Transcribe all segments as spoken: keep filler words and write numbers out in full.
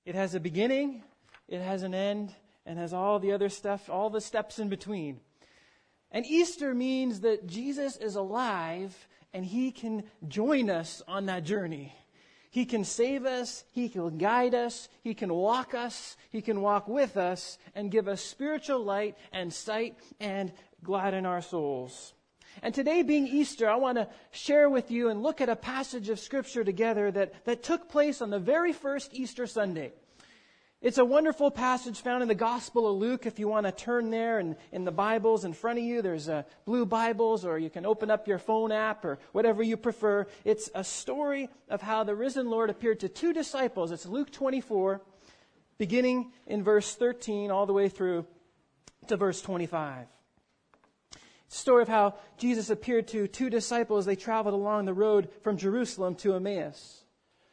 It has a beginning, it has an end, and has all the other stuff, all the steps in between. And Easter means that Jesus is alive and He can join us on that journey. He can save us, He can guide us, He can walk us, He can walk with us and give us spiritual light and sight and gladden our souls. And today being Easter, I want to share with you and look at a passage of Scripture together that, that took place on the very first Easter Sunday. It's a wonderful passage found in the Gospel of Luke. If you want to turn there and in the Bibles in front of you, there's uh, blue Bibles, or you can open up your phone app or whatever you prefer. It's a story of how the risen Lord appeared to two disciples. It's Luke twenty-four, beginning in verse thirteen all the way through to verse twenty-five. It's a story of how Jesus appeared to two disciples. They traveled along the road from Jerusalem to Emmaus.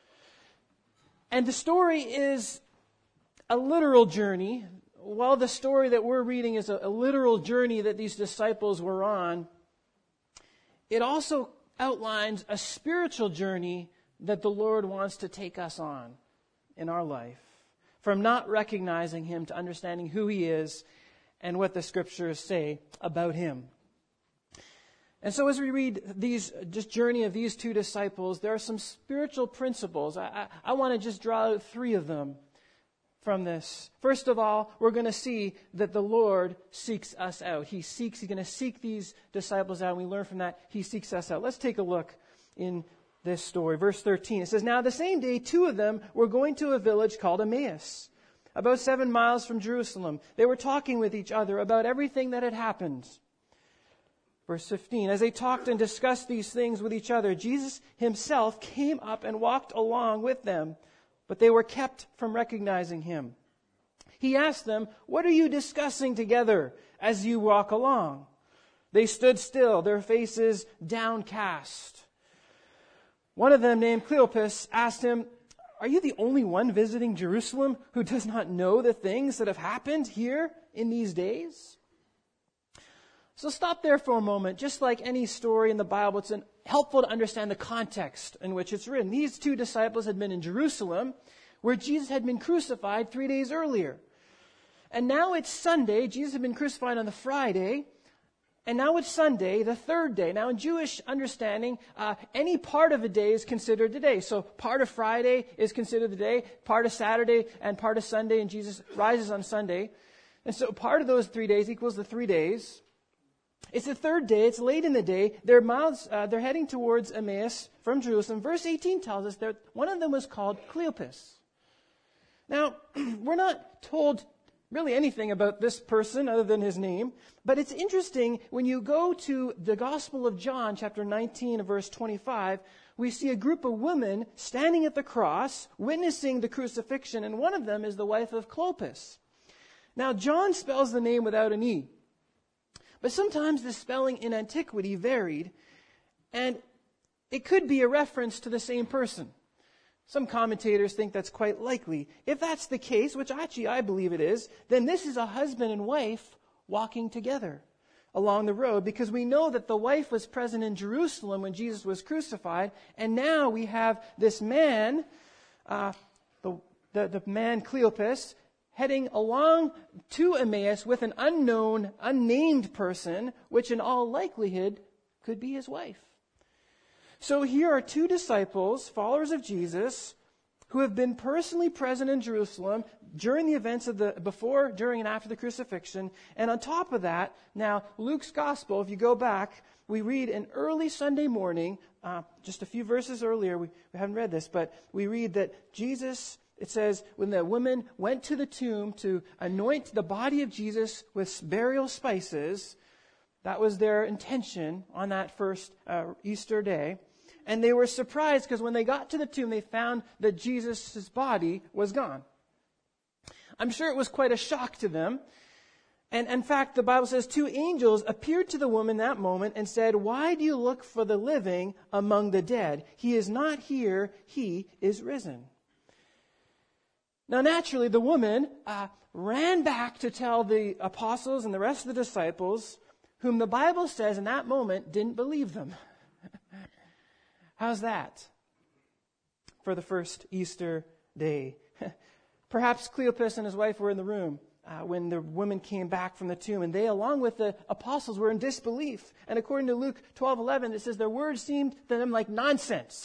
And the story is a literal journey. While the story that we're reading is a, a literal journey that these disciples were on, it also outlines a spiritual journey that the Lord wants to take us on in our life. From not recognizing Him to understanding who He is and what the Scriptures say about Him. And so as we read these, this journey of these two disciples, there are some spiritual principles. I, I, I want to just draw out three of them from this. First of all, we're going to see that the Lord seeks us out. He seeks, He's going to seek these disciples out, and we learn from that He seeks us out. Let's take a look in this story. Verse thirteen, it says, "Now the same day, two of them were going to a village called Emmaus, about seven miles from Jerusalem. They were talking with each other about everything that had happened." Verse fifteen, "As they talked and discussed these things with each other, Jesus Himself came up and walked along with them, but they were kept from recognizing Him. He asked them, 'What are you discussing together as you walk along?' They stood still, their faces downcast. One of them, named Cleopas, asked Him, 'Are you the only one visiting Jerusalem who does not know the things that have happened here in these days?'" So stop there for a moment. Just like any story in the Bible, it's an, helpful to understand the context in which it's written. These two disciples had been in Jerusalem, where Jesus had been crucified three days earlier. And now it's Sunday. Jesus had been crucified on the Friday. And now it's Sunday, the third day. Now in Jewish understanding, uh, any part of a day is considered the day. So part of Friday is considered the day, part of Saturday and part of Sunday, and Jesus rises on Sunday. And so part of those three days equals the three days. It's the third day. It's late in the day. Their mouths, uh, they're heading towards Emmaus from Jerusalem. Verse eighteen tells us that one of them was called Cleopas. Now, we're not told really anything about this person other than his name, but it's interesting when you go to the Gospel of John, chapter nineteen, verse twenty-five, we see a group of women standing at the cross, witnessing the crucifixion, and one of them is the wife of Cleopas. Now, John spells the name without an E. But sometimes the spelling in antiquity varied, and it could be a reference to the same person. Some commentators think that's quite likely. If that's the case, which actually I believe it is, then this is a husband and wife walking together along the road, because we know that the wife was present in Jerusalem when Jesus was crucified, and now we have this man, uh, the, the, the man Cleopas, heading along to Emmaus with an unknown, unnamed person, which in all likelihood could be his wife. So here are two disciples, followers of Jesus, who have been personally present in Jerusalem during the events of the, before, during, and after the crucifixion. And on top of that, now Luke's gospel, if you go back, we read an early Sunday morning, uh, just a few verses earlier, we, we haven't read this, but we read that Jesus, it says, when the women went to the tomb to anoint the body of Jesus with burial spices, that was their intention on that first uh, Easter day. And they were surprised because when they got to the tomb, they found that Jesus' body was gone. I'm sure it was quite a shock to them. And in fact, the Bible says two angels appeared to the woman that moment and said, "Why do you look for the living among the dead? He is not here, he is risen." Now, naturally, the woman uh, ran back to tell the apostles and the rest of the disciples, whom the Bible says in that moment didn't believe them. How's that for the first Easter day? Perhaps Cleopas and his wife were in the room uh, when the women came back from the tomb, and they, along with the apostles, were in disbelief. And according to Luke twelve eleven, it says their words seemed to them like nonsense.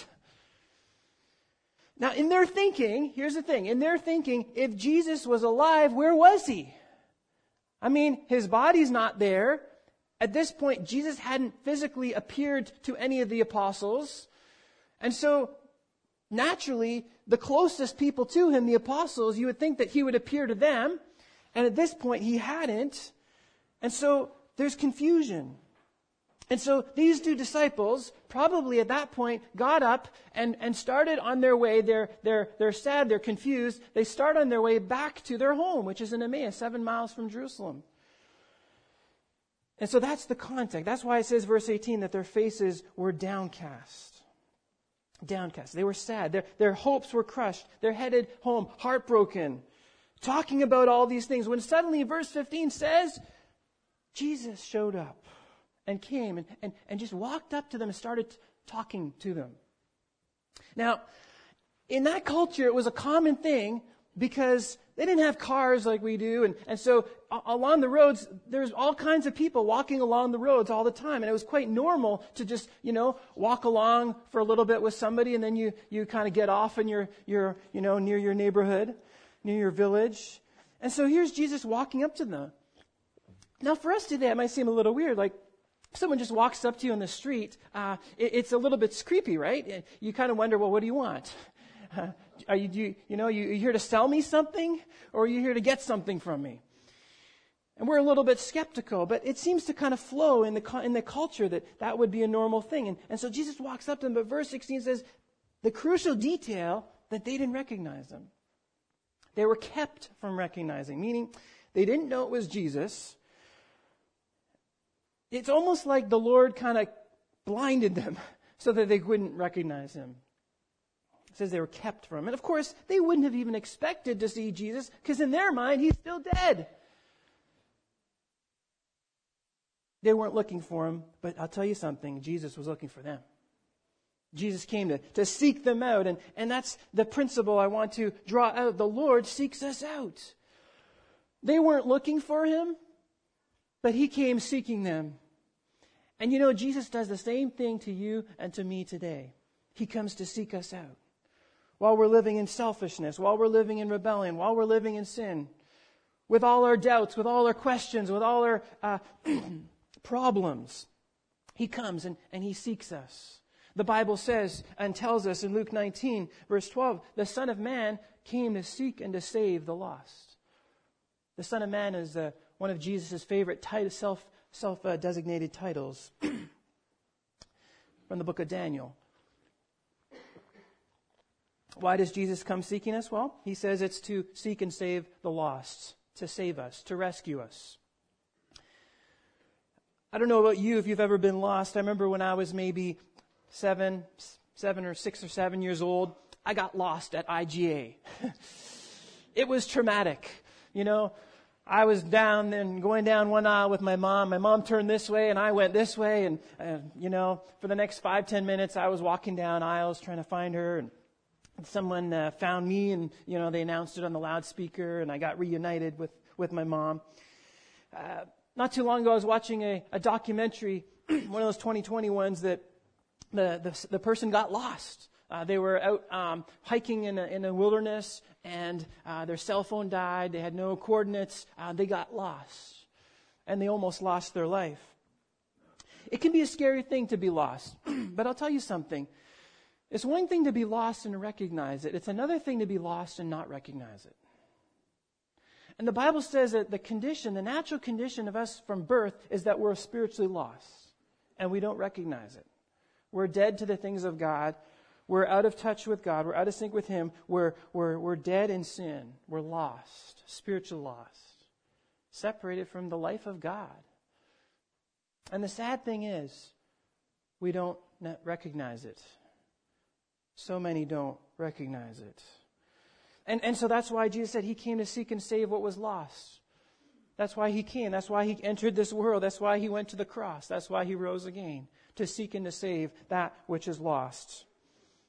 Now, in their thinking, here's the thing. In their thinking, if Jesus was alive, where was he? I mean, his body's not there. At this point, Jesus hadn't physically appeared to any of the apostles. And so, naturally, the closest people to him, the apostles, you would think that he would appear to them. And at this point, he hadn't. And so, there's confusion. And so, these two disciples, probably at that point, got up and, and started on their way. They're, they're, they're sad, they're confused. They start on their way back to their home, which is in Emmaus, seven miles from Jerusalem. And so that's the context. That's why it says, verse eighteen, that their faces were downcast. Downcast. They were sad. Their, their hopes were crushed. They're headed home, heartbroken, talking about all these things. When suddenly, verse fifteen says, Jesus showed up and came and, and, and just walked up to them and started talking to them. Now, in that culture, it was a common thing because they didn't have cars like we do. And, and so a- along the roads, there's all kinds of people walking along the roads all the time. And it was quite normal to just, you know, walk along for a little bit with somebody and then you, you kind of get off in your, your, you know, near your neighborhood, near your village. And so here's Jesus walking up to them. Now for us today, it might seem a little weird. Like, if someone just walks up to you on the street, uh, it, it's a little bit creepy, right? You kind of wonder, well, what do you want? Uh, are you, you, you know, you, you here to sell me something, or are you here to get something from me? And we're a little bit skeptical, but it seems to kind of flow in the in the culture that that would be a normal thing. And, and so Jesus walks up to them, but verse sixteen says the crucial detail that they didn't recognize him. They were kept from recognizing, meaning they didn't know it was Jesus. It's almost like the Lord kind of blinded them so that they wouldn't recognize him. It says they were kept from him. And of course, they wouldn't have even expected to see Jesus because in their mind, he's still dead. They weren't looking for him, but I'll tell you something, Jesus was looking for them. Jesus came to, to seek them out, and, and that's the principle I want to draw out. The Lord seeks us out. They weren't looking for him, but he came seeking them. And you know, Jesus does the same thing to you and to me today. He comes to seek us out. While we're living in selfishness, while we're living in rebellion, while we're living in sin, with all our doubts, with all our questions, with all our uh, problems, he comes and, and he seeks us. The Bible says and tells us in Luke nineteen, verse twelve, the Son of Man came to seek and to save the lost. The Son of Man is uh, one of Jesus' favorite title, self, self-designated titles from the book of Daniel. Why does Jesus come seeking us? Well, he says it's to seek and save the lost, to save us, to rescue us. I don't know about you if you've ever been lost. I remember when I was maybe seven, seven or six or seven years old, I got lost at I G A. It was traumatic. You know, I was down and going down one aisle with my mom. My mom turned this way and I went this way. And, uh, you know, for the next five, ten minutes, I was walking down aisles trying to find her. And someone uh, found me and, you know, they announced it on the loudspeaker and I got reunited with, with my mom. Uh, not too long ago, I was watching a, a documentary, one of those twenty twenty ones that the, the, the person got lost. Uh, they were out um, hiking in a, in a wilderness and uh, their cell phone died. They had no coordinates. Uh, they got lost and they almost lost their life. It can be a scary thing to be lost, but I'll tell you something. It's one thing to be lost and recognize it. It's another thing to be lost and not recognize it. And the Bible says that the condition, the natural condition of us from birth is that we're spiritually lost and we don't recognize it. We're dead to the things of God. We're out of touch with God. We're out of sync with him. We're, we're, we're dead in sin. We're lost, spiritually lost, separated from the life of God. And the sad thing is, we don't recognize it. So many don't recognize it. And, and so that's why Jesus said he came to seek and save what was lost. That's why he came. That's why he entered this world. That's why he went to the cross. That's why he rose again, to seek and to save that which is lost.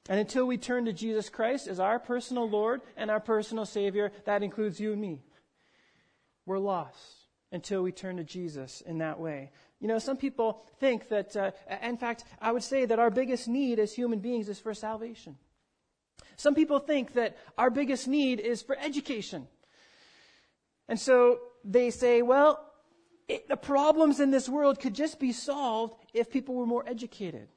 And until we turn to Jesus Christ as our personal Lord and our personal Savior, that includes you and me, we're lost until we turn to Jesus in that way. You know, some people think that, uh, in fact, I would say that our biggest need as human beings is for salvation. Some people think that our biggest need is for education. And so they say, well, it, the problems in this world could just be solved if people were more educated.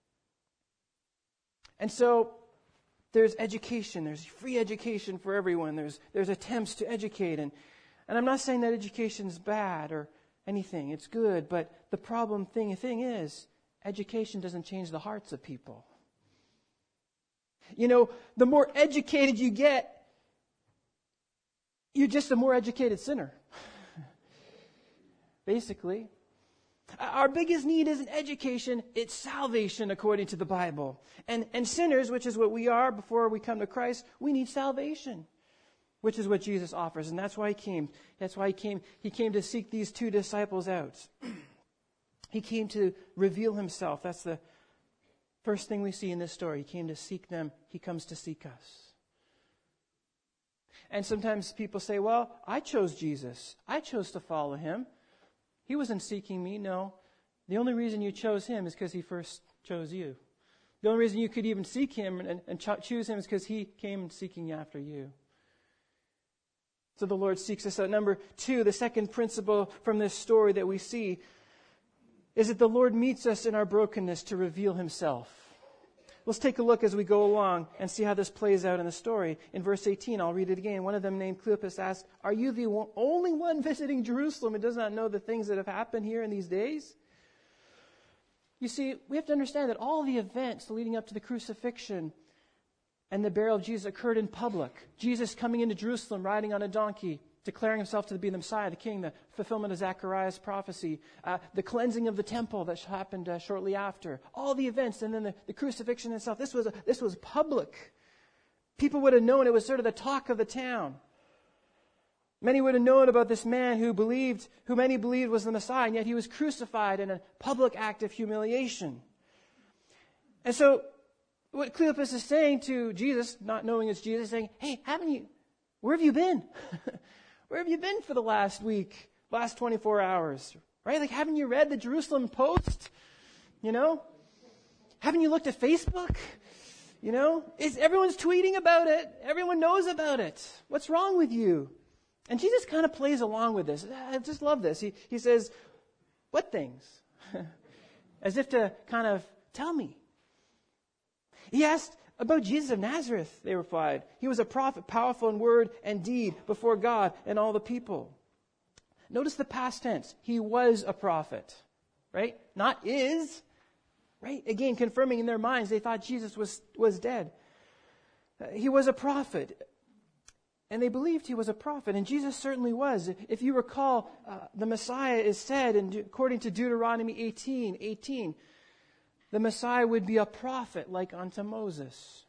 And so there's education, there's free education for everyone, there's there's attempts to educate. And, and I'm not saying that education is bad or anything, it's good, but the problem thing, thing is, education doesn't change the hearts of people. You know, the more educated you get, you're just a more educated sinner. Basically. Our biggest need isn't education, it's salvation according to the Bible. And, and sinners, which is what we are before we come to Christ, we need salvation, which is what Jesus offers. And that's why he came. That's why he came. He came to seek these two disciples out. He came to reveal himself. That's the first thing we see in this story. He came to seek them. He comes to seek us. And sometimes people say, well, I chose Jesus. I chose to follow him. He wasn't seeking me, no. The only reason you chose him is because he first chose you. The only reason you could even seek him and, and cho- choose him is because he came seeking after you. So the Lord seeks us out. Number two, the second principle from this story that we see is that the Lord meets us in our brokenness to reveal himself. Let's take a look as we go along and see how this plays out in the story. In verse eighteen, I'll read it again. One of them, named Cleopas, asked, "Are you the only one visiting Jerusalem and does not know the things that have happened here in these days?" You see, we have to understand that all the events leading up to the crucifixion and the burial of Jesus occurred in public. Jesus coming into Jerusalem riding on a donkey, declaring himself to be the Messiah, the King, the fulfillment of Zechariah's prophecy, uh, the cleansing of the temple that happened uh, shortly after. All the events, and then the, the crucifixion itself. This was, a, this was public. People would have known. It was sort of the talk of the town. Many would have known about this man who believed, who many believed was the Messiah, and yet he was crucified in a public act of humiliation. And so, what Cleopas is saying to Jesus, not knowing it's Jesus, saying, "Hey, haven't you, where have you been? Where have you been for the last week, last twenty-four hours? Right? Like, haven't you read the Jerusalem Post? You know? Haven't you looked at Facebook? You know? It's, everyone's tweeting about it. Everyone knows about it. What's wrong with you?" And Jesus kind of plays along with this. I just love this. He, he says, "What things?" As if to kind of tell me. He asked about Jesus of Nazareth, they replied. "He was a prophet, powerful in word and deed before God and all the people." Notice the past tense. He was a prophet, right? Not is, right? Again, confirming in their minds they thought Jesus was, was dead. Uh, he was a prophet. And they believed he was a prophet. And Jesus certainly was. If you recall, uh, the Messiah is said, in, according to Deuteronomy eighteen, eighteen, the Messiah would be a prophet like unto Moses.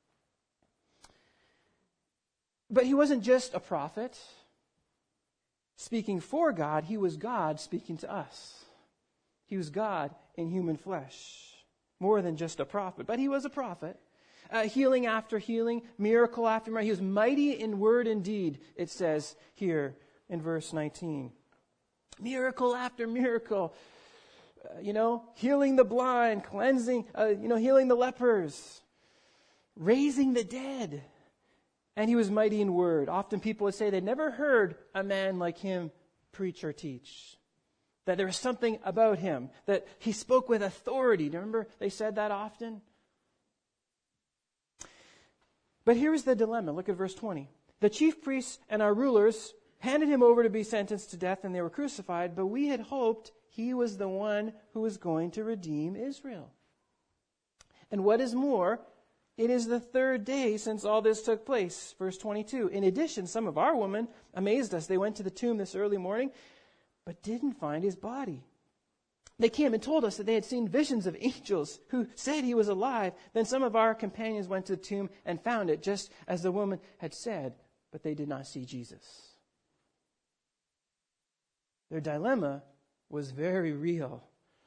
But he wasn't just a prophet speaking for God. He was God speaking to us. He was God in human flesh. More than just a prophet. But he was a prophet. Uh, healing after healing, miracle after miracle. He was mighty in word and deed, it says here in verse nineteen. Miracle after miracle. Uh, you know, healing the blind, cleansing, uh, you know, healing the lepers, raising the dead. And he was mighty in word. Often people would say they'd never heard a man like him preach or teach. That there was something about him, that he spoke with authority. Do you remember they said that often? But here's the dilemma. Look at verse twenty. The chief priests and our rulers handed him over to be sentenced to death, and they were crucified, but we had hoped he was the one who was going to redeem Israel. And what is more, it is the third day since all this took place. Verse twenty-two. In addition, some of our women amazed us. They went to the tomb this early morning, but didn't find his body. They came and told us that they had seen visions of angels who said he was alive. Then some of our companions went to the tomb and found it just as the woman had said, but they did not see Jesus. Their dilemma was very real.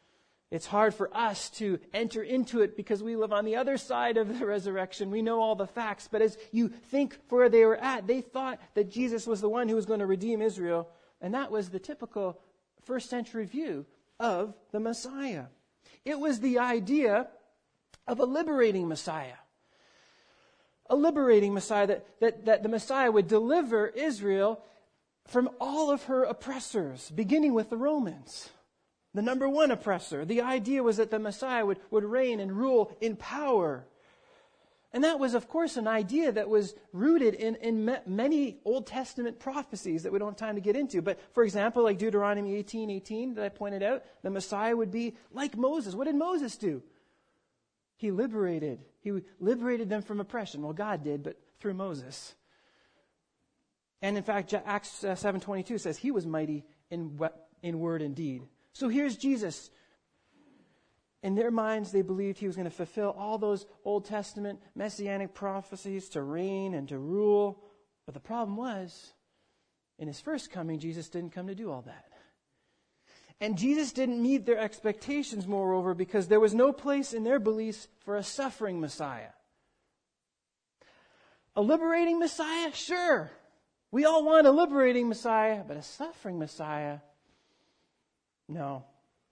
It's hard for us to enter into it because we live on the other side of the resurrection. We know all the facts. But as you think for where they were at, they thought that Jesus was the one who was going to redeem Israel. And that was the typical first century view of the Messiah. It was the idea of a liberating Messiah. A liberating Messiah, that, that, that the Messiah would deliver Israel from all of her oppressors, beginning with the Romans. The number one oppressor. The idea was that the Messiah would, would reign and rule in power. And that was, of course, an idea that was rooted in, in many Old Testament prophecies that we don't have time to get into. But, for example, like Deuteronomy eighteen eighteen that I pointed out, the Messiah would be like Moses. What did Moses do? He liberated. He liberated them from oppression. Well, God did, but through Moses. And in fact, Acts seven twenty-two says he was mighty in, in word and deed. So here's Jesus. In their minds, they believed he was going to fulfill all those Old Testament messianic prophecies to reign and to rule. But the problem was, in his first coming, Jesus didn't come to do all that. And Jesus didn't meet their expectations, moreover, because there was no place in their beliefs for a suffering Messiah. A liberating Messiah? Sure. We all want a liberating Messiah, but a suffering Messiah? No.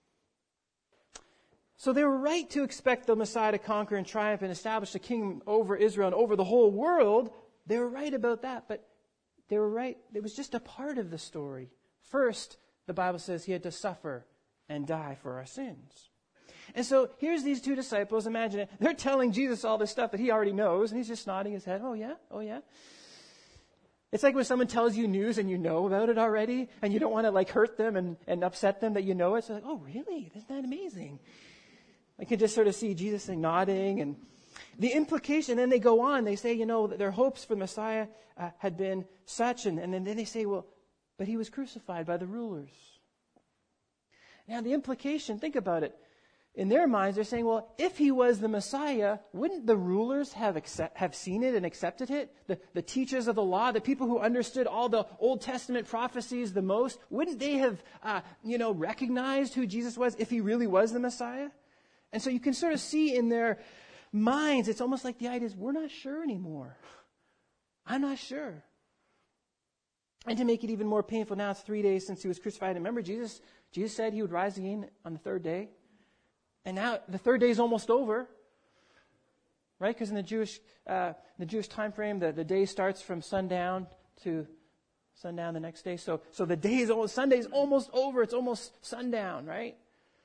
So they were right to expect the Messiah to conquer and triumph and establish a kingdom over Israel and over the whole world. They were right about that, but they were right. It was just a part of the story. First, the Bible says he had to suffer and die for our sins. And so here's these two disciples. Imagine it. They're telling Jesus all this stuff that he already knows, and he's just nodding his head. Oh, yeah? Oh, yeah? It's like when someone tells you news and you know about it already, and you don't want to like hurt them and, and upset them that you know it. So like, oh, really? Isn't that amazing? I can just sort of see Jesus like, nodding, and the implication, then they go on, they say, you know, that their hopes for the Messiah uh, had been such, and, and then they say, well, but he was crucified by the rulers. Now the implication, think about it. In their minds, they're saying, well, if he was the Messiah, wouldn't the rulers have accept, have seen it and accepted it? The, the teachers of the law, the people who understood all the Old Testament prophecies the most, wouldn't they have, uh, you know, recognized who Jesus was if he really was the Messiah? And so you can sort of see in their minds, it's almost like the idea is, we're not sure anymore. I'm not sure. And to make it even more painful, now it's three days since he was crucified. And remember, Jesus, Jesus said he would rise again on the third day. And now the third day is almost over, right? Because in the Jewish uh, the Jewish time frame, the, the day starts from sundown to sundown the next day. So so the day is almost Sunday is almost over. It's almost sundown, right?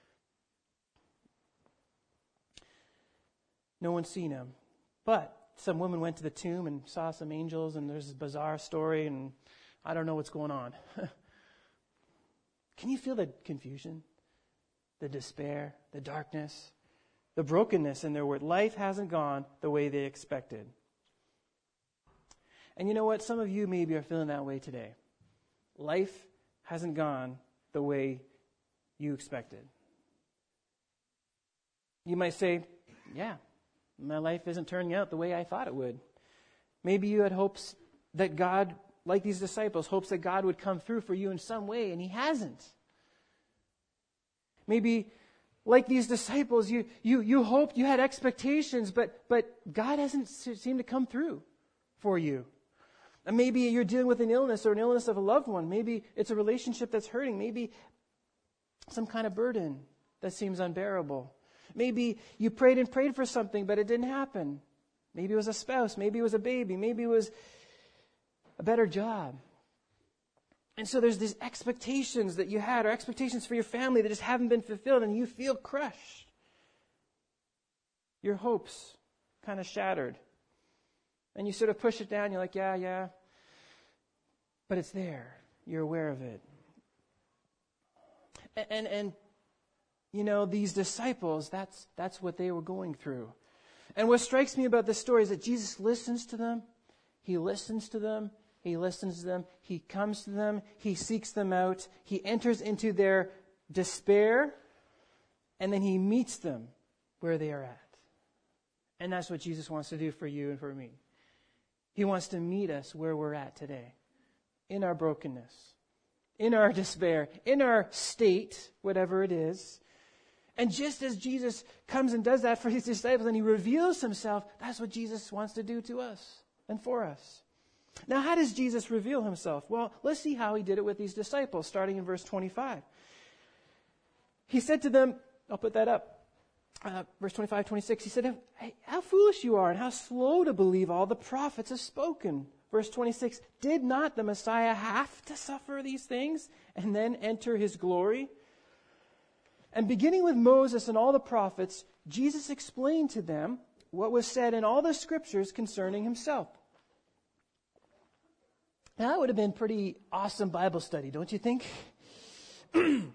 No one's seen him, but some women went to the tomb and saw some angels, and there's this bizarre story, and I don't know what's going on. Can you feel the confusion? The despair, the darkness, the brokenness in their word. Life hasn't gone the way they expected. And you know what? Some of you maybe are feeling that way today. Life hasn't gone the way you expected. You might say, yeah, my life isn't turning out the way I thought it would. Maybe you had hopes that God, like these disciples, hopes that God would come through for you in some way, and he hasn't. Maybe, like these disciples, you you you hoped, you had expectations, but but God hasn't seemed to come through for you. And maybe you're dealing with an illness or an illness of a loved one. Maybe it's a relationship that's hurting. Maybe some kind of burden that seems unbearable. Maybe you prayed and prayed for something, but it didn't happen. Maybe it was a spouse. Maybe it was a baby. Maybe it was a better job. And so there's these expectations that you had, or expectations for your family that just haven't been fulfilled, and you feel crushed. Your hopes kind of shattered. And you sort of push it down, you're like, yeah, yeah. But it's there. You're aware of it. And, and, and you know, these disciples, that's, that's what they were going through. And what strikes me about this story is that Jesus listens to them. He listens to them. He listens to them. He comes to them. He seeks them out. He enters into their despair. And then he meets them where they are at. And that's what Jesus wants to do for you and for me. He wants to meet us where we're at today. In our brokenness. In our despair. In our state, whatever it is. And just as Jesus comes and does that for his disciples and he reveals himself, that's what Jesus wants to do to us and for us. Now, how does Jesus reveal himself? Well, let's see how he did it with these disciples, starting in verse twenty-five. He said to them, I'll put that up, uh, verse twenty-five, twenty-six, he said, hey, how foolish you are and how slow to believe all the prophets have spoken. Verse twenty-six, did not the Messiah have to suffer these things and then enter his glory? And beginning with Moses and all the prophets, Jesus explained to them what was said in all the scriptures concerning himself. Now, that would have been pretty awesome Bible study, don't you think? um,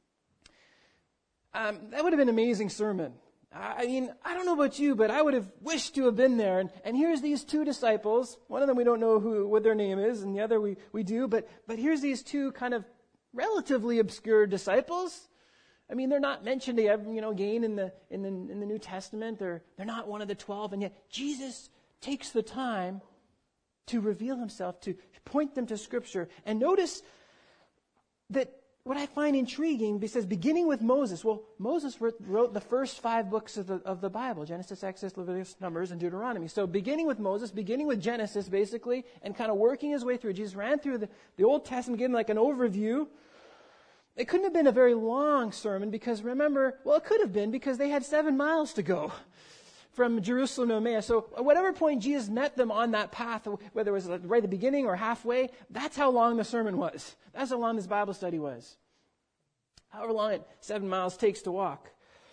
that would have been an amazing sermon. I mean, I don't know about you, but I would have wished to have been there. And, and here's these two disciples. One of them we don't know who what their name is, and the other we, we do. But but here's these two kind of relatively obscure disciples. I mean, they're not mentioned, you know, again in the in the in the New Testament. They're they're not one of the twelve, and yet Jesus takes the time to reveal himself, to point them to Scripture. And notice that what I find intriguing, because beginning with Moses, well, Moses wrote, wrote the first five books of the of the Bible: Genesis, Exodus, Leviticus, Numbers, and Deuteronomy. So beginning with Moses, beginning with Genesis, basically, and kind of working his way through. Jesus ran through the, the Old Testament, giving like an overview. It couldn't have been a very long sermon because, remember, well, it could have been because they had seven miles to go from Jerusalem to Emmaus. So at whatever point Jesus met them on that path, whether it was right at the beginning or halfway, that's how long the sermon was. That's how long this Bible study was. However long it seven miles takes to walk.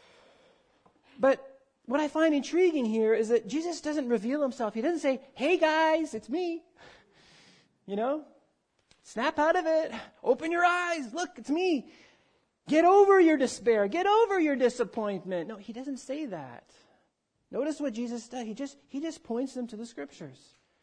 But what I find intriguing here is that Jesus doesn't reveal himself. He doesn't say, hey guys, it's me. You know? Snap out of it. Open your eyes. Look, it's me. Get over your despair. Get over your disappointment. No, he doesn't say that. Notice what Jesus does. He just, he just points them to the Scriptures.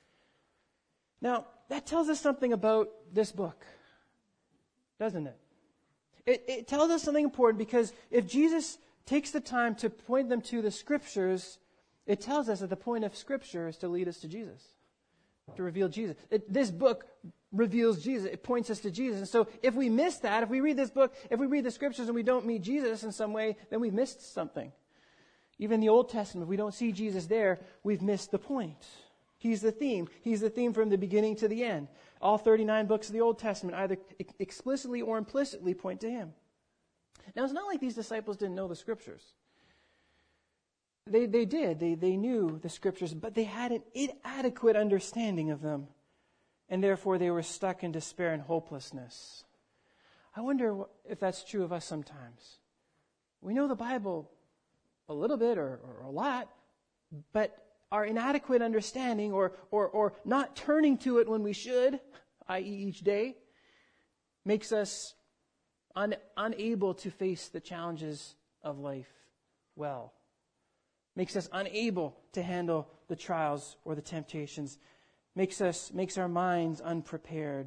Now, that tells us something about this book, doesn't it? It, it tells us something important because if Jesus takes the time to point them to the Scriptures, it tells us that the point of Scripture is to lead us to Jesus, to reveal Jesus. It, this book reveals Jesus. It points us to Jesus. And so if we miss that, if we read this book, if we read the Scriptures and we don't meet Jesus in some way, then we've missed something. Even in the Old Testament, if we don't see Jesus there, we've missed the point. He's the theme. He's the theme from the beginning to the end. All thirty-nine books of the Old Testament either explicitly or implicitly point to him. Now, it's not like these disciples didn't know the Scriptures. They, they did. They, they knew the Scriptures, but they had an inadequate understanding of them. And therefore, they were stuck in despair and hopelessness. I wonder if that's true of us sometimes. We know the Bible a little bit or, or a lot, but our inadequate understanding or, or, or not turning to it when we should, that is each day, makes us un, unable to face the challenges of life well. Makes us unable to handle the trials or the temptations. Makes us makes our minds unprepared.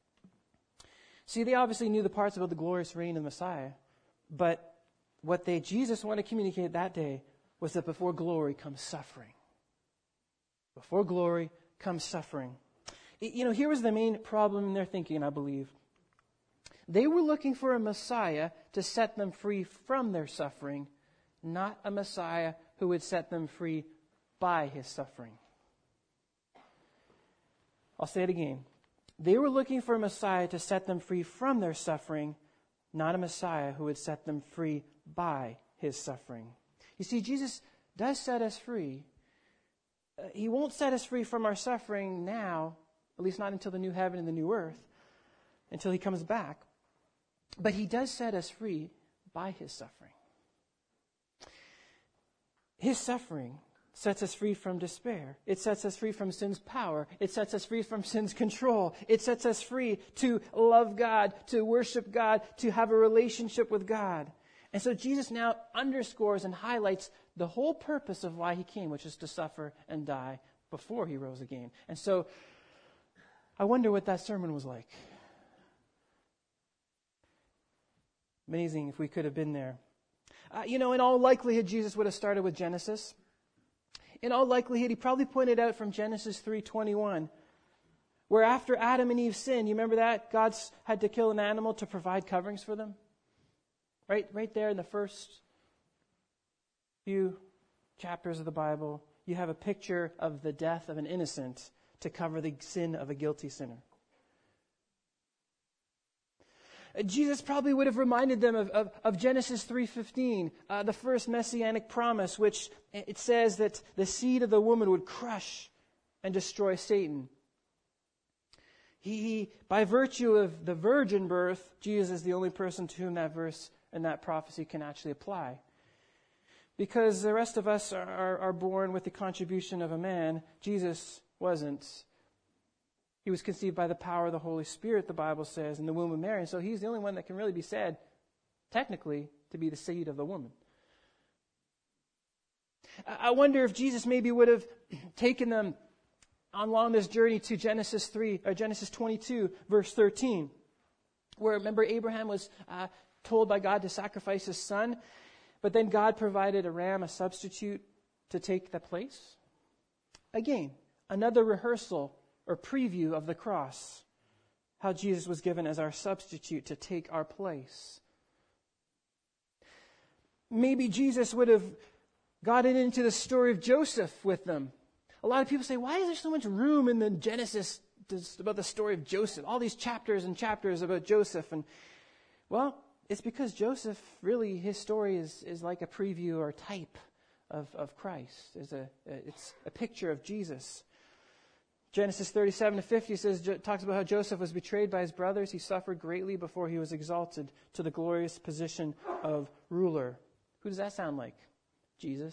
See, they obviously knew the parts about the glorious reign of the Messiah, but what they Jesus wanted to communicate that day was that before glory comes suffering. Before glory comes suffering. You know, here was the main problem in their thinking, I believe. They were looking for a Messiah to set them free from their suffering, not a Messiah who would set them free by his suffering. I'll say it again. They were looking for a Messiah to set them free from their suffering, not a Messiah who would set them free by his suffering. You see, Jesus does set us free. Uh, he won't set us free from our suffering now, at least not until the new heaven and the new earth, until he comes back. But he does set us free by his suffering. His suffering sets us free from despair. It sets us free from sin's power. It sets us free from sin's control. It sets us free to love God, to worship God, to have a relationship with God. And so Jesus now underscores and highlights the whole purpose of why he came, which is to suffer and die before he rose again. And so I wonder what that sermon was like. Amazing if we could have been there. Uh, you know, in all likelihood, Jesus would have started with Genesis. In all likelihood, he probably pointed out from Genesis three twenty-one, where after Adam and Eve sinned, you remember that? God had to kill an animal to provide coverings for them. Right, right there in the first few chapters of the Bible, you have a picture of the death of an innocent to cover the sin of a guilty sinner. Jesus probably would have reminded them of, of, of Genesis three fifteen, uh, the first messianic promise, which it says that the seed of the woman would crush and destroy Satan. He, by virtue of the virgin birth, Jesus is the only person to whom that verse and that prophecy can actually apply. Because the rest of us are, are, are born with the contribution of a man, Jesus wasn't. He was conceived by the power of the Holy Spirit, the Bible says, in the womb of Mary. And so he's the only one that can really be said, technically, to be the seed of the woman. I wonder if Jesus maybe would have taken them along this journey to Genesis three or Genesis twenty-two, verse thirteen, where remember Abraham was uh, told by God to sacrifice his son, but then God provided a ram, a substitute, to take the place. Again, another rehearsal or preview of the cross, how Jesus was given as our substitute to take our place. Maybe Jesus would have gotten into the story of Joseph with them. A lot of people say, why is there so much room in the Genesis about the story of Joseph? All these chapters and chapters about Joseph. And well, it's because Joseph, really, his story is, is like a preview or type of, of Christ. It's a, it's a picture of Jesus. Genesis thirty-seven to fifty says, talks about how Joseph was betrayed by his brothers. He suffered greatly before he was exalted to the glorious position of ruler. Who does that sound like? Jesus.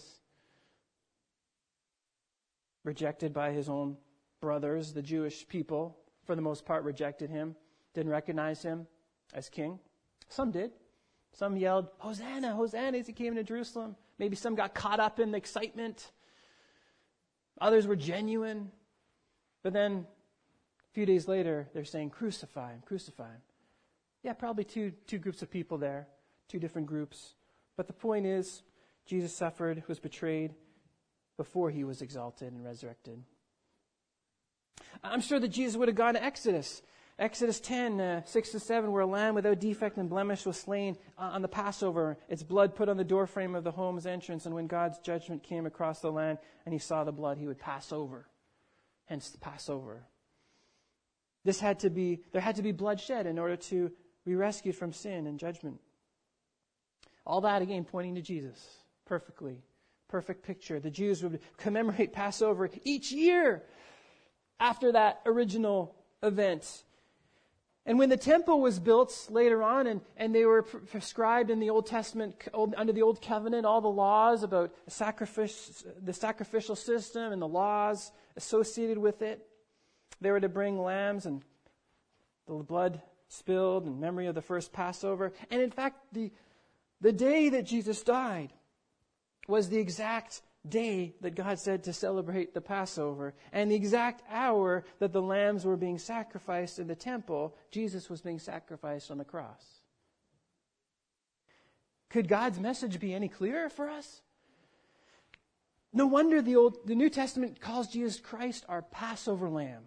Rejected by his own brothers, the Jewish people, for the most part, rejected him, didn't recognize him as king. Some did. Some yelled, Hosanna, Hosanna, as he came into Jerusalem. Maybe some got caught up in the excitement. Others were genuine. But then, a few days later, they're saying, crucify him, crucify him. Yeah, probably two, two groups of people there, two different groups. But the point is, Jesus suffered, was betrayed before he was exalted and resurrected. I'm sure that Jesus would have gone to Exodus. Exodus ten, uh, six to seven, where a lamb without defect and blemish was slain on the Passover. Its blood put on the doorframe of the home's entrance. And when God's judgment came across the land and he saw the blood, he would pass over. Hence the Passover. This had to be, there had to be bloodshed in order to be rescued from sin and judgment. All that, again, pointing to Jesus. Perfectly. Perfect picture. The Jews would commemorate Passover each year after that original event. And when the temple was built later on, and, and they were prescribed in the Old Testament, old, under the Old Covenant, all the laws about sacrifice, the sacrificial system and the laws associated with it, they were to bring lambs and the blood spilled in memory of the first Passover. And in fact, the, the day that Jesus died was the exact day that God said to celebrate the Passover. And the exact hour that the lambs were being sacrificed in the temple, Jesus was being sacrificed on the cross. Could God's message be any clearer for us? No wonder the old, the New Testament calls Jesus Christ our Passover lamb.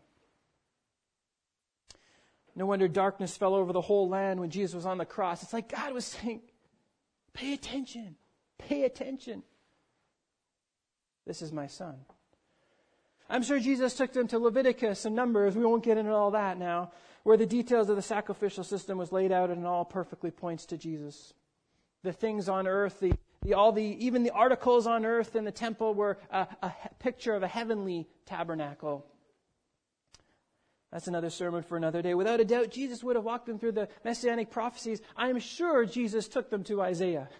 No wonder darkness fell over the whole land when Jesus was on the cross. It's like God was saying, pay attention, pay attention. This is my son. I'm sure Jesus took them to Leviticus and Numbers. We won't get into all that now, where the details of the sacrificial system was laid out and it all perfectly points to Jesus. The things on earth, the, the all the even the articles on earth in the temple were a, a picture of a heavenly tabernacle. That's another sermon for another day. Without a doubt, Jesus would have walked them through the messianic prophecies. I'm sure Jesus took them to Isaiah.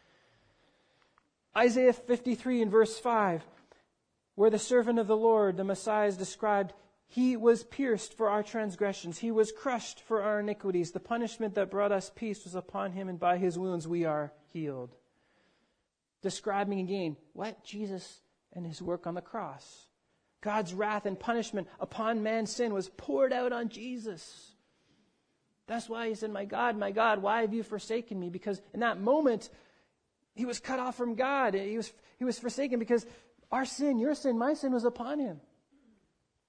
Isaiah fifty-three in verse five, where the servant of the Lord, the Messiah, is described, he was pierced for our transgressions. He was crushed for our iniquities. The punishment that brought us peace was upon him, and by his wounds we are healed. Describing again what? Jesus and his work on the cross. God's wrath and punishment upon man's sin was poured out on Jesus. That's why he said, my God, my God, why have you forsaken me? Because in that moment, he was cut off from God. He was, he was forsaken because our sin, your sin, my sin was upon him.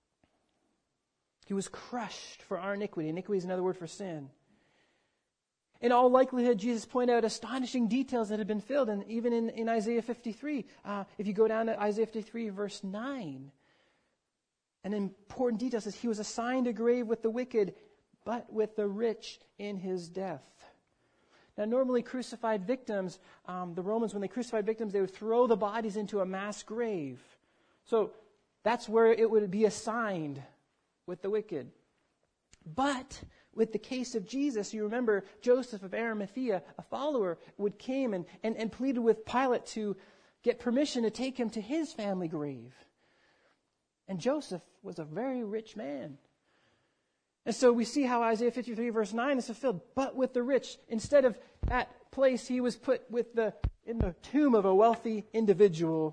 He was crushed for our iniquity. Iniquity is another word for sin. In all likelihood, Jesus pointed out astonishing details that had been filled, and even in, in Isaiah fifty-three. Uh, if you go down to Isaiah fifty-three, verse nine, an important detail says, he was assigned a grave with the wicked, but with the rich in his death. Now, normally crucified victims, um, the Romans, when they crucified victims, they would throw the bodies into a mass grave. So that's where it would be assigned, with the wicked. But with the case of Jesus, you remember Joseph of Arimathea, a follower, would came and, and, and pleaded with Pilate to get permission to take him to his family grave. And Joseph was a very rich man. And so we see how Isaiah fifty-three verse nine is fulfilled. But with the rich, instead of that place, he was put with the in the tomb of a wealthy individual,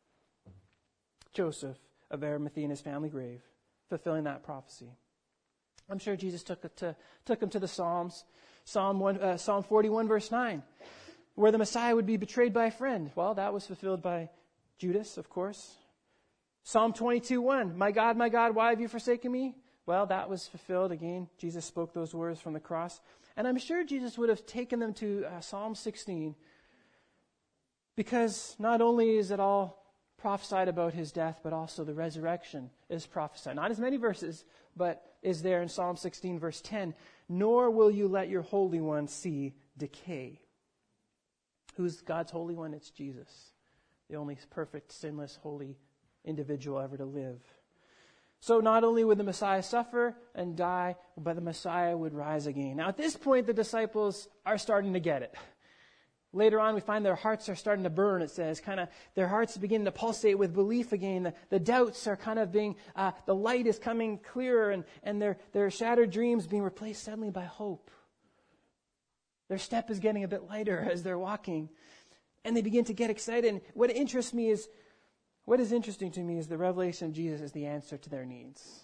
Joseph of Arimathea, in his family grave, fulfilling that prophecy. I'm sure Jesus took it to, took him to the Psalms. Psalm one, uh, Psalm forty-one verse nine, where the Messiah would be betrayed by a friend. Well, that was fulfilled by Judas, of course. Psalm twenty-two one, my God, my God, why have you forsaken me? Well, that was fulfilled. Again, Jesus spoke those words from the cross. And I'm sure Jesus would have taken them to uh, Psalm sixteen, because not only is it all prophesied about his death, but also the resurrection is prophesied. Not as many verses, but is there in Psalm sixteen, verse ten. Nor will you let your Holy One see decay. Who's God's Holy One? It's Jesus, the only perfect, sinless, holy individual ever to live. So not only would the Messiah suffer and die, but the Messiah would rise again. Now at this point, the disciples are starting to get it. Later on, we find their hearts are starting to burn, it says. Kind of, their hearts begin to pulsate with belief again. The, the doubts are kind of being, uh, the light is coming clearer, and, and their, their shattered dreams being replaced suddenly by hope. Their step is getting a bit lighter as they're walking. And they begin to get excited. And what interests me is, what is interesting to me is the revelation of Jesus is the answer to their needs.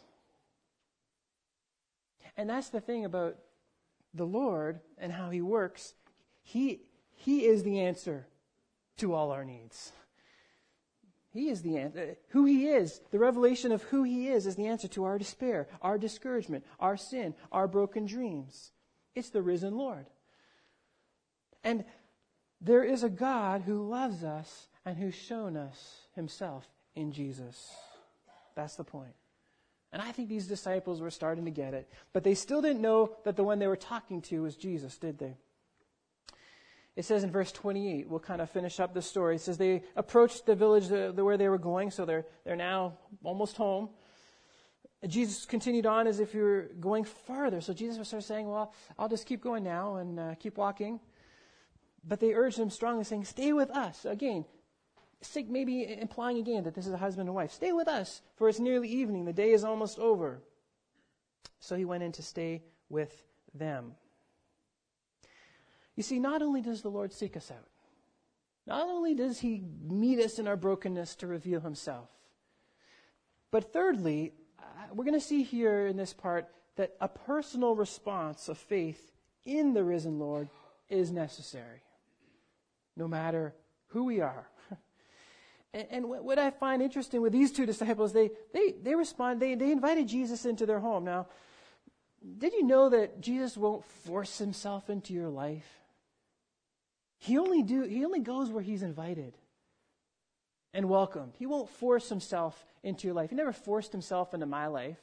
And that's the thing about the Lord and how he works. He He is the answer to all our needs. He is the answer. Who he is, the revelation of who he is, is the answer to our despair, our discouragement, our sin, our broken dreams. It's the risen Lord. And there is a God who loves us and who's shown us himself in Jesus. That's the point. And I think these disciples were starting to get it. But they still didn't know that the one they were talking to was Jesus, did they? It says in verse twenty-eight, we'll kind of finish up the story. It says they approached the village the, the, where they were going, so they're they're now almost home. Jesus continued on as if he were going farther. So Jesus was sort of saying, well, I'll just keep going now and uh, keep walking. But they urged him strongly, saying, stay with us. Again, maybe implying again that this is a husband and wife. Stay with us, for it's nearly evening. The day is almost over. So he went in to stay with them. You see, not only does the Lord seek us out, not only does he meet us in our brokenness to reveal himself, but thirdly, we're going to see here in this part that a personal response of faith in the risen Lord is necessary, no matter who we are. And, and what I find interesting with these two disciples, they they they respond. They they invited Jesus into their home. Now, did you know that Jesus won't force himself into your life? He only do he only goes where he's invited and welcomed. He won't force himself into your life. He never forced himself into my life.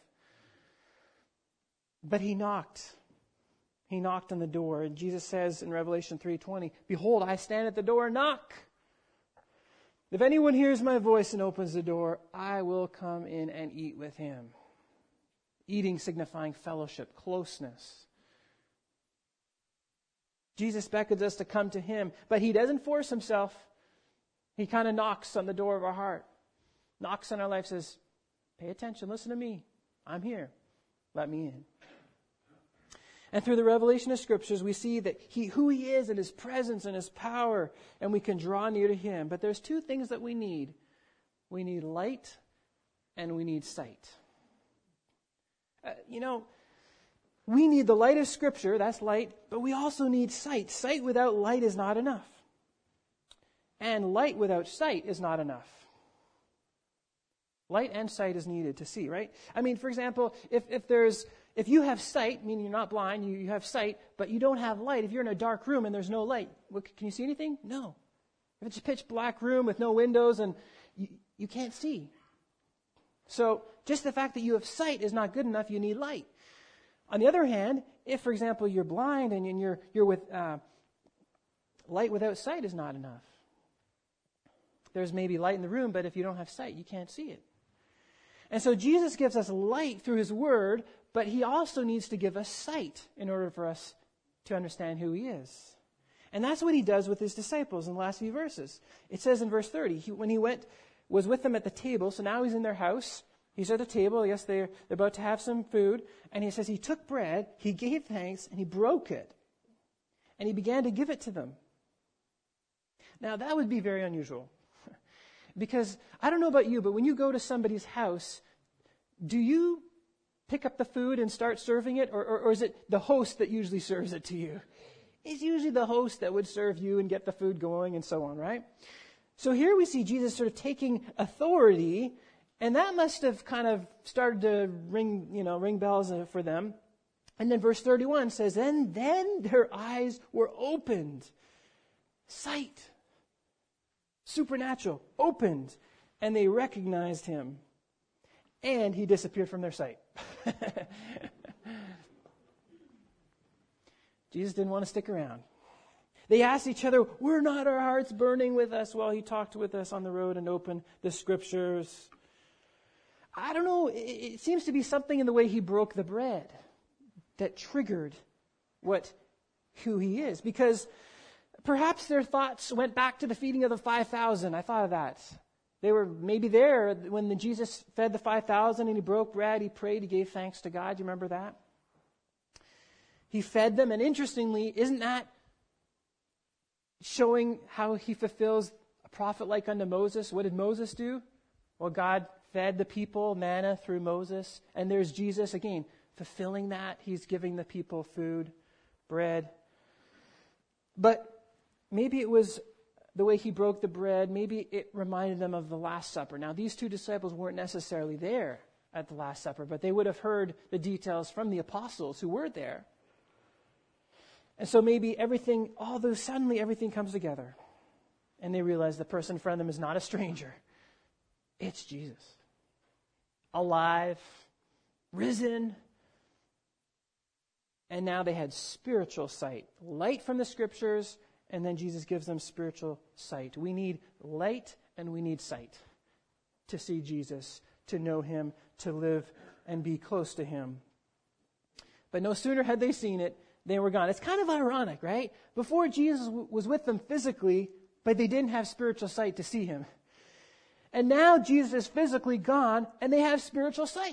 But he knocked. He knocked on the door. And Jesus says in Revelation three twenty, behold, I stand at the door and knock. If anyone hears my voice and opens the door, I will come in and eat with him. Eating signifying fellowship, closeness. Jesus beckons us to come to him, but he doesn't force himself. He kind of knocks on the door of our heart. Knocks on our life, says, pay attention, listen to me. I'm here. Let me in. And through the revelation of Scriptures, we see that he, who he is and his presence and his power, and we can draw near to him. But there's two things that we need. We need light and we need sight. Uh, you know, we need the light of Scripture, that's light, but we also need sight. Sight without light is not enough. And light without sight is not enough. Light and sight is needed to see, right? I mean, for example, if, if there's if you have sight, meaning you're not blind, you, you have sight, but you don't have light, if you're in a dark room and there's no light, what, can you see anything? No. If it's a pitch black room with no windows and you, you can't see. So just the fact that you have sight is not good enough. You need light. On the other hand, if, for example, you're blind and you're you're with uh, light without sight is not enough. There's maybe light in the room, but if you don't have sight, you can't see it. And so Jesus gives us light through his word, but he also needs to give us sight in order for us to understand who he is. And that's what he does with his disciples in the last few verses. It says in verse thirty, he, when he went, was with them at the table, so now he's in their house. He's at the table. Yes, they're, they're about to have some food. And he says he took bread, he gave thanks, and he broke it. And he began to give it to them. Now, that would be very unusual. Because I don't know about you, but when you go to somebody's house, do you pick up the food and start serving it? Or, or, or is it the host that usually serves it to you? It's usually the host that would serve you and get the food going and so on, right? So here we see Jesus sort of taking authority, and that must have kind of started to ring, you know, ring bells for them. And then verse thirty-one says, and then their eyes were opened. Sight. Supernatural. Opened. And they recognized him. And he disappeared from their sight. Jesus didn't want to stick around. They asked each other, were not our hearts burning with us while he talked with us on the road and opened the scriptures? I don't know. It, it seems to be something in the way he broke the bread that triggered what who he is. Because perhaps their thoughts went back to the feeding of the five thousand. I thought of that. They were maybe there when the Jesus fed the five thousand and he broke bread, he prayed, he gave thanks to God. Do you remember that? He fed them, and interestingly, isn't that showing how he fulfills a prophet like unto Moses? What did Moses do? Well, God fed the people manna through Moses, and there's Jesus again fulfilling that. He's giving the people food, bread. But maybe it was the way he broke the bread, maybe it reminded them of the Last Supper. Now, these two disciples weren't necessarily there at the Last Supper, but they would have heard the details from the apostles who were there. And so maybe everything, although suddenly everything comes together, and they realize the person in front of them is not a stranger. It's Jesus. Alive, risen, and now they had spiritual sight. Light from the scriptures, and then Jesus gives them spiritual sight. We need light and we need sight to see Jesus, to know him, to live and be close to him. But no sooner had they seen it, they were gone. It's kind of ironic, right? Before Jesus w- was with them physically, but they didn't have spiritual sight to see him. And now Jesus is physically gone, and they have spiritual sight.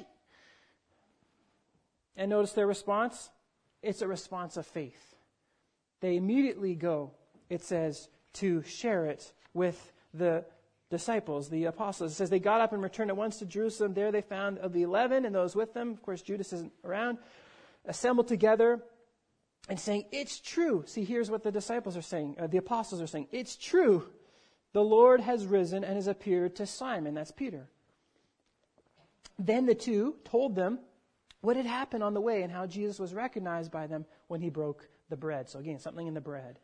And notice their response? It's a response of faith. They immediately go, it says, to share it with the disciples, the apostles. It says they got up and returned at once to Jerusalem. There they found of the eleven and those with them, of course Judas isn't around, assembled together and saying, it's true. See, here's what the disciples are saying, uh, the apostles are saying. It's true. The Lord has risen and has appeared to Simon. That's Peter. Then the two told them what had happened on the way and how Jesus was recognized by them when he broke the bread. So again, something in the bread.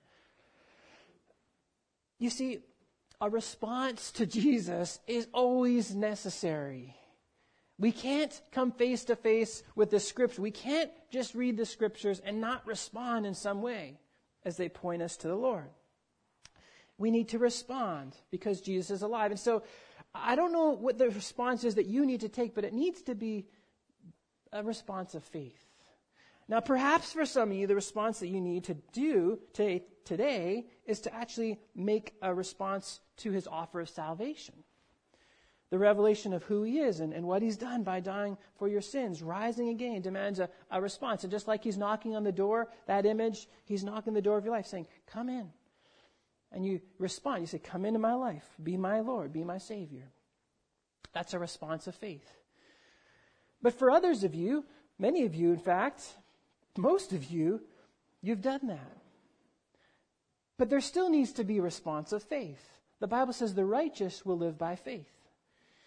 You see, a response to Jesus is always necessary. We can't come face to face with the scripture. We can't just read the scriptures and not respond in some way as they point us to the Lord. We need to respond because Jesus is alive. And so I don't know what the response is that you need to take, but it needs to be a response of faith. Now, perhaps for some of you, the response that you need to do to, today is to actually make a response to his offer of salvation. The revelation of who he is and, and what he's done by dying for your sins, rising again, demands a, a response. And just like he's knocking on the door, that image, he's knocking on the door of your life saying, come in. And you respond. You say, come into my life. Be my Lord. Be my Savior. That's a response of faith. But for others of you, many of you, in fact, most of you, you've done that. But there still needs to be a response of faith. The Bible says the righteous will live by faith.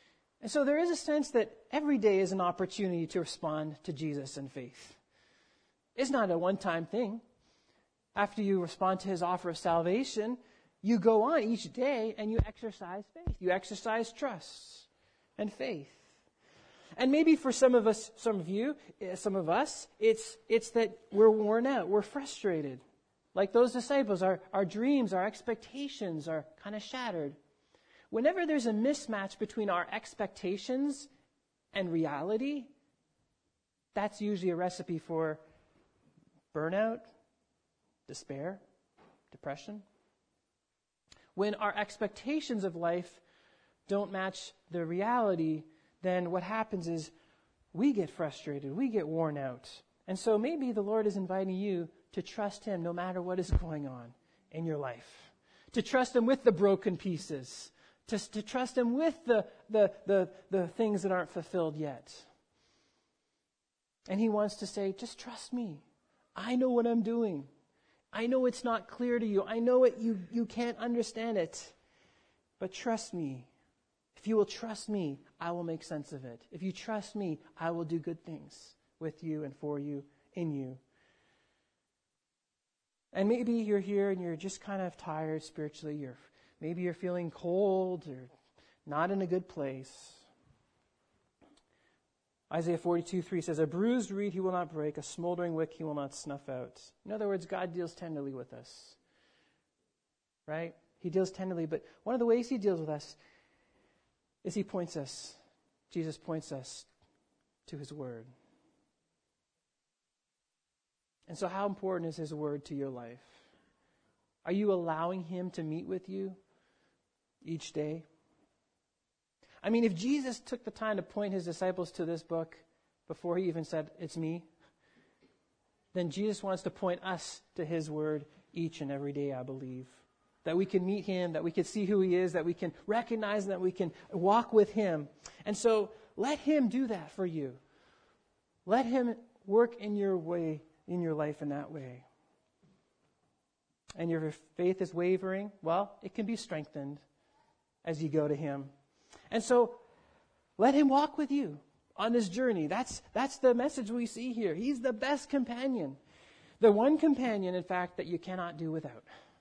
And so there is a sense that every day is an opportunity to respond to Jesus in faith. It's not a one-time thing. After you respond to his offer of salvation, you go on each day and you exercise faith. You exercise trust and faith. And maybe for some of us, some of you, some of us, it's it's that we're worn out, we're frustrated. Like those disciples, our, our dreams, our expectations are kind of shattered. Whenever there's a mismatch between our expectations and reality, that's usually a recipe for burnout, despair, depression. When our expectations of life don't match the reality, then what happens is we get frustrated, we get worn out. And so maybe the Lord is inviting you to trust him no matter what is going on in your life. To trust him with the broken pieces. To, to trust him with the, the, the, the things that aren't fulfilled yet. And he wants to say, just trust me. I know what I'm doing. I know it's not clear to you. I know it, you, you can't understand it. But trust me. If you will trust me, I will make sense of it. If you trust me, I will do good things with you and for you, in you. And maybe you're here and you're just kind of tired spiritually. You're, maybe you're feeling cold or not in a good place. Isaiah forty-two three says, a bruised reed he will not break, a smoldering wick he will not snuff out. In other words, God deals tenderly with us. Right? He deals tenderly, but one of the ways he deals with us is he points us, Jesus points us to his word. And so how important is his word to your life? Are you allowing him to meet with you each day? I mean, if Jesus took the time to point his disciples to this book before he even said, it's me, then Jesus wants to point us to his word each and every day, I believe. That we can meet him, that we can see who he is, that we can recognize, that we can walk with him. And so let him do that for you. Let him work in your way, in your life in that way. And your faith is wavering, well, it can be strengthened as you go to him. And so let him walk with you on this journey. That's, that's the message we see here. He's the best companion. The one companion, in fact, that you cannot do without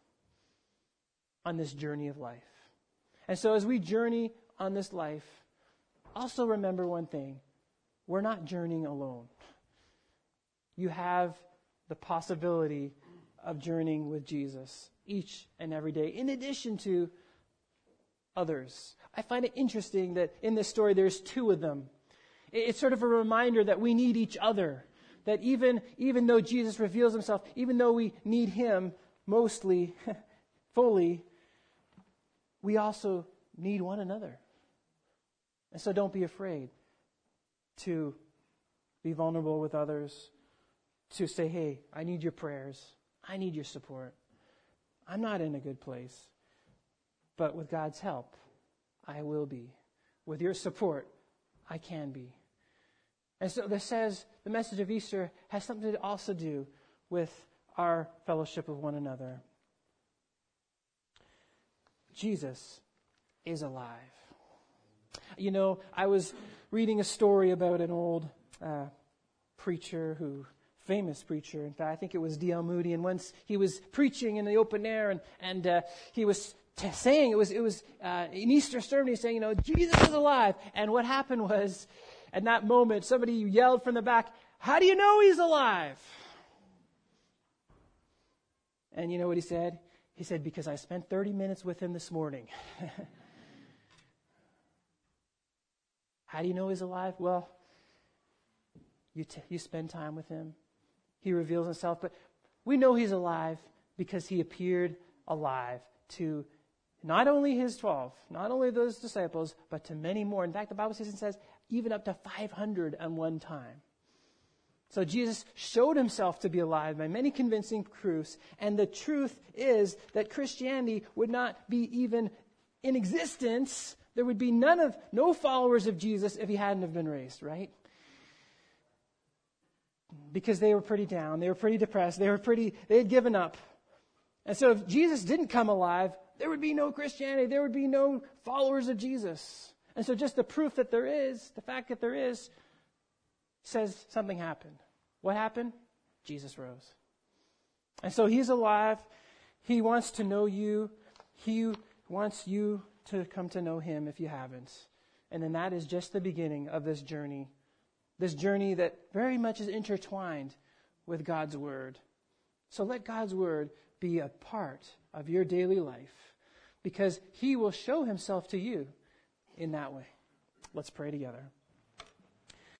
on this journey of life. And so as we journey on this life, also remember one thing. We're not journeying alone. You have the possibility of journeying with Jesus each and every day, in addition to others. I find it interesting that in this story there's two of them. It's sort of a reminder that we need each other. That even, even though Jesus reveals himself, even though we need him mostly, fully, we also need one another. And so don't be afraid to be vulnerable with others, to say, hey, I need your prayers. I need your support. I'm not in a good place. But with God's help, I will be. With your support, I can be. And so this says the message of Easter has something to also do with our fellowship with one another. Jesus is alive. You know, I was reading a story about an old uh, preacher who, famous preacher, in fact, I think it was D L Moody, and once he was preaching in the open air, and, and uh, he was t- saying, it was it was uh, an Easter sermon, he's saying, you know, Jesus is alive. And what happened was, at that moment, somebody yelled from the back, how do you know he's alive? And you know what he said? He said, because I spent thirty minutes with him this morning. How do you know he's alive? Well, you t- you spend time with him. He reveals himself. But we know he's alive because he appeared alive to not only his twelve, not only those disciples, but to many more. In fact, the Bible says and says even up to five hundred at one time. So Jesus showed himself to be alive by many convincing proofs. And the truth is that Christianity would not be even in existence. There would be none of, no followers of Jesus if he hadn't have been raised, right? Because they were pretty down. They were pretty depressed. They were pretty, they had given up. And so if Jesus didn't come alive, there would be no Christianity. There would be no followers of Jesus. And so just the proof that there is, the fact that there is, says something happened. What happened? Jesus rose. And so he's alive. He wants to know you. He wants you to come to know him if you haven't. And then that is just the beginning of this journey. This journey that very much is intertwined with God's word. So let God's word be a part of your daily life, because he will show himself to you in that way. Let's pray together.